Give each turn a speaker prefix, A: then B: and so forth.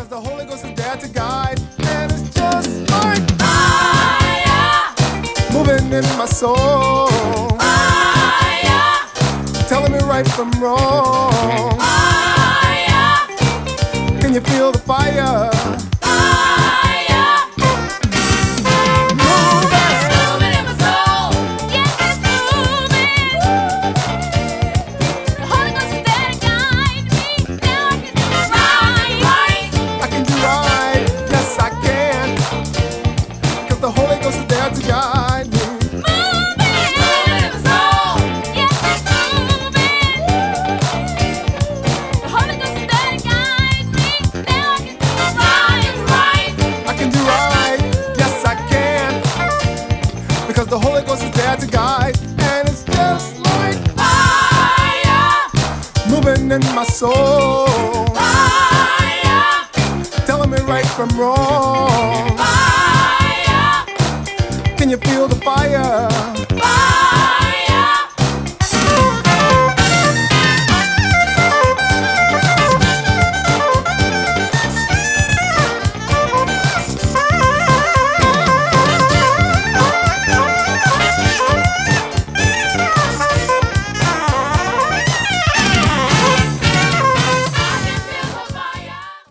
A: 'cause the Holy Ghost is there to guide, and it's just like
B: fire
A: moving in my soul,
B: fire
A: telling me right from wrong.
B: fire
A: Can you feel the fire? The Holy Ghost is there to guide me. I can do right, yes I can, because the Holy Ghost is there to guide, and it's just like
B: fire
A: moving in my soul,
B: fire
A: telling me right from wrong.
B: fire
A: Can you feel the fire?